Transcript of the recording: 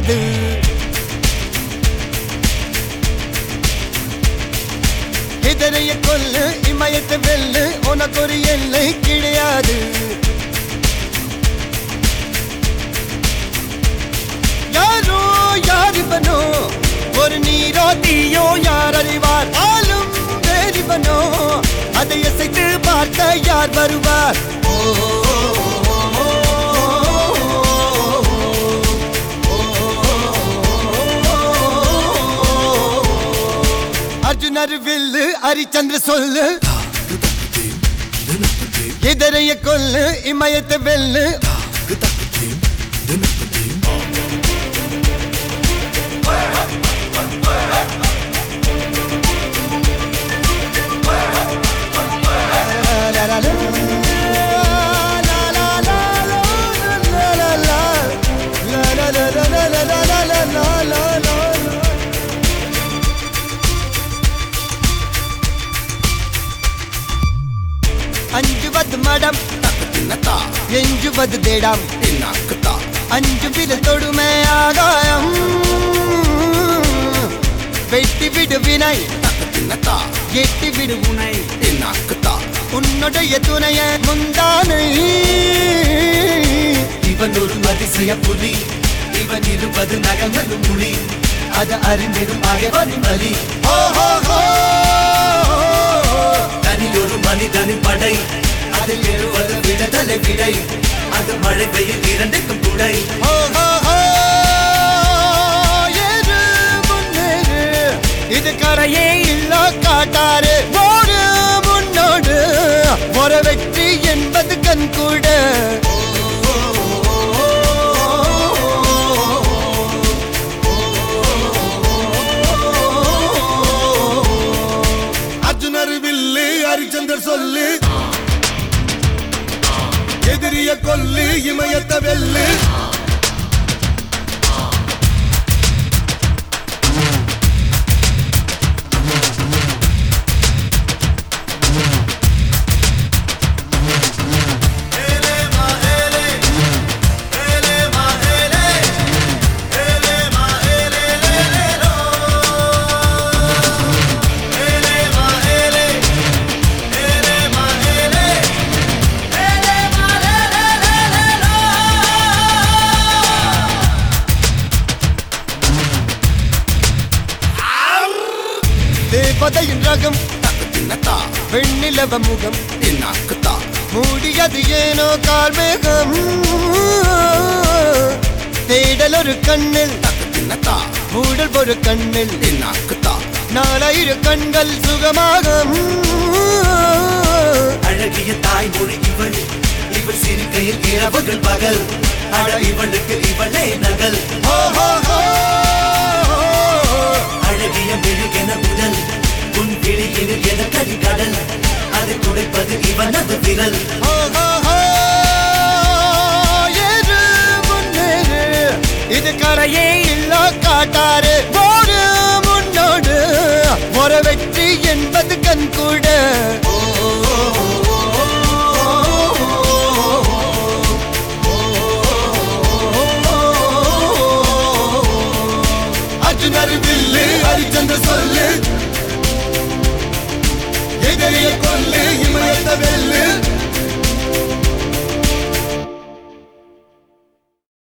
கிடையாது. எதிரைய கொல்லு இமயத்தை வெல்லு உனக்கு ஒரு எல்லை கிடையாது. யாரோ யாரிவனோ ஒரு நீரோ தீயோ யார் அறிவார். ஆளும் வேறிவனோ அதை அசைத்து பார்த்த யார் வருவார். அர்ஜுனர் வில்லு ஹரிச்சந்திர சொல்லு எதிரைய கொல்லு இமயத்தை வெல்லு. அஞ்சுவது மடம் எஞ்சுவது தேடம். அஞ்சு விரல் தொடுமை ஆகாயம் வெட்டி விடு வினை எட்டி விடு உனை. உன்னுடைய துணைய முந்தானை இவன் ஒரு அதிசய புலி. இவன் இருபது நகங்களும் மொழி அது அறிந்திடும் ஆகவனின் வலி. தனி ஒரு மனிதனின் படை அதில் எழுவது விடுதலை விடை. அது மழை பெய்யும் இரண்டுக்கும் துடை. இது கரையே இல்ல காட்டாரு ஓடு முன்னோடு ஒரு வெற்றி என்பது கண் கூட. அர்ஜுனர் வில்லு ஹரிச்சந்தர் சொல்லு எதிரிய கொல்லு இமயத்தை வெல்லு. தேவதையின் ரகம் வெண்ணிலவ முகம் மூடியது ஏனோ கார்மேகம். தேடல் ஒரு கண்ணில் மூடல் ஒரு கண்ணில் நாலாயிர கண்கள் சுகமாக. அழகிய தாய்மொழி இவள். இவள் சிரிக்கையில் இரவுகள் பகல். அழ இவளுக்கு இவளே நகல். அழகிய மெழுகென உடல் உன் கிளியில் என கடி கடல். அதை துடைப்பது இவனது விரல். இது கரையே இல்ல காட்டாரு ஓடு முன்னோடு ஒரு வெற்றி என்பது கண் கூட. அர்ஜுனர் வில்லு ஹரிச்சந்திர சொல்லு எதிரிய கொல்லு இமயத்தை வெல்லு.